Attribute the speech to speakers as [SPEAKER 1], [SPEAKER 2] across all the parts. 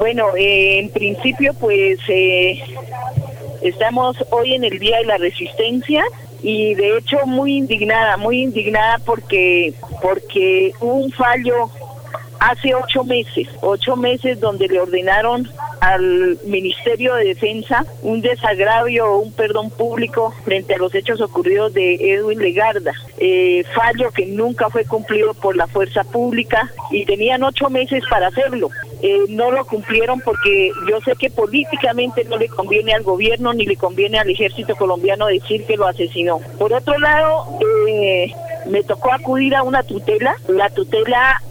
[SPEAKER 1] Bueno, en principio pues estamos hoy en el Día de la Resistencia y de hecho muy indignada porque hubo un fallo hace 8 meses donde le ordenaron al Ministerio de Defensa un desagravio o un perdón público frente a los hechos ocurridos de Edwin Legarda, fallo que nunca fue cumplido por la fuerza pública y tenían 8 meses para hacerlo. No lo cumplieron porque yo sé que políticamente no le conviene al gobierno ni le conviene al ejército colombiano decir que lo asesinó. Por otro lado, me tocó acudir a una tutela. La tutela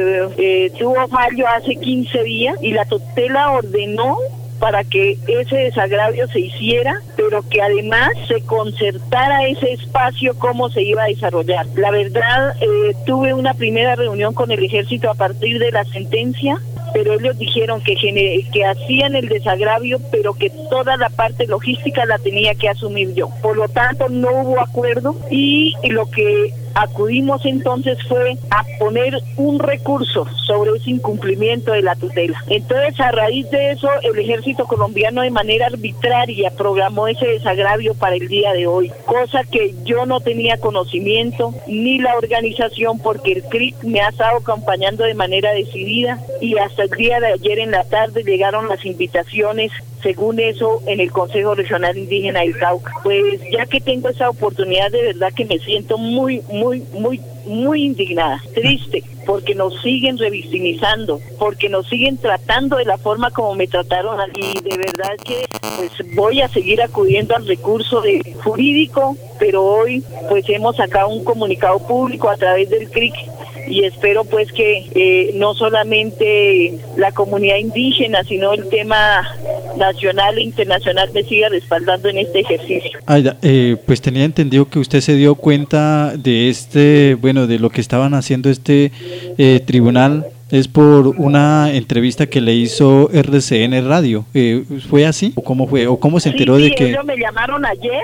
[SPEAKER 1] tuvo fallo hace 15 días y la tutela ordenó para que ese desagravio se hiciera, pero que además se concertara ese espacio cómo se iba a desarrollar. La verdad, tuve una primera reunión con el ejército a partir de la sentencia, pero ellos dijeron que hacían el desagravio, pero que toda la parte logística la tenía que asumir yo. Por lo tanto, no hubo acuerdo y lo que acudimos entonces fue a poner un recurso sobre ese incumplimiento de la tutela. Entonces, a raíz de eso, el ejército colombiano de manera arbitraria programó ese desagravio para el día de hoy, cosa que yo no tenía conocimiento, ni la organización, porque el CRIC me ha estado acompañando de manera decidida y hasta el día de ayer en la tarde llegaron las invitaciones, según eso, en el Consejo Regional Indígena del Cauca. Pues ya que tengo esa oportunidad, de verdad que me siento muy indignada, triste, porque nos siguen revictimizando, porque nos siguen tratando de la forma como me trataron y de verdad que pues voy a seguir acudiendo al recurso jurídico, pero hoy pues hemos sacado un comunicado público a través del CRIC y espero pues que no solamente la comunidad indígena, sino el tema nacional e internacional me siga respaldando en este ejercicio.
[SPEAKER 2] Aida, pues tenía entendido que usted se dio cuenta de de lo que estaban haciendo tribunal, es por una entrevista que le hizo RCN Radio. ¿Fue así? ¿O cómo fue? ¿O cómo se enteró de que...?
[SPEAKER 1] Ellos me llamaron ayer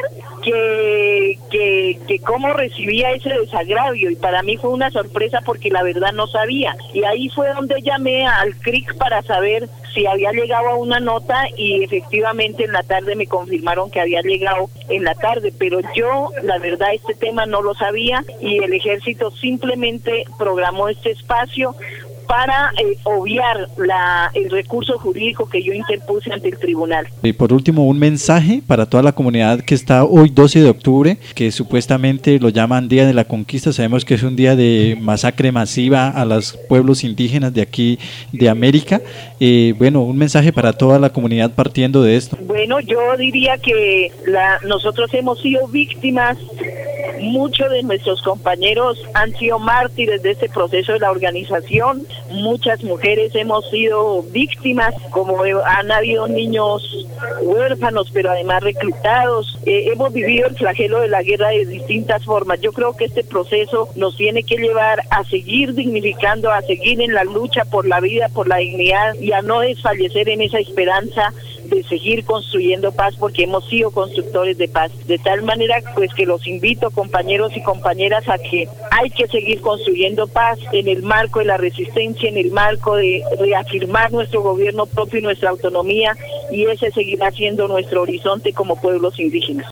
[SPEAKER 1] que cómo recibía ese desagravio y para mí fue una sorpresa porque la verdad no sabía. Y ahí fue donde llamé al CRIC para saber si había llegado a una nota y efectivamente en la tarde me confirmaron que había llegado en la tarde, pero yo la verdad este tema no lo sabía y el ejército simplemente programó este espacio para obviar el recurso jurídico que yo interpuse ante el tribunal.
[SPEAKER 2] Y por último, un mensaje para toda la comunidad que está hoy 12 de octubre, que supuestamente lo llaman Día de la Conquista. Sabemos que es un día de masacre masiva a los pueblos indígenas de aquí de América. Un mensaje para toda la comunidad partiendo de esto.
[SPEAKER 1] Bueno, yo diría que nosotros hemos sido víctimas. Muchos de nuestros compañeros han sido mártires de este proceso de la organización. Muchas mujeres hemos sido víctimas, como han habido niños huérfanos, pero además reclutados. Hemos vivido el flagelo de la guerra de distintas formas. Yo creo que este proceso nos tiene que llevar a seguir dignificando, a seguir en la lucha por la vida, por la dignidad y a no desfallecer en esa esperanza de seguir construyendo paz, porque hemos sido constructores de paz. De tal manera pues que los invito, compañeros y compañeras, a que hay que seguir construyendo paz en el marco de la resistencia, en el marco de reafirmar nuestro gobierno propio y nuestra autonomía, y ese seguirá siendo nuestro horizonte como pueblos indígenas.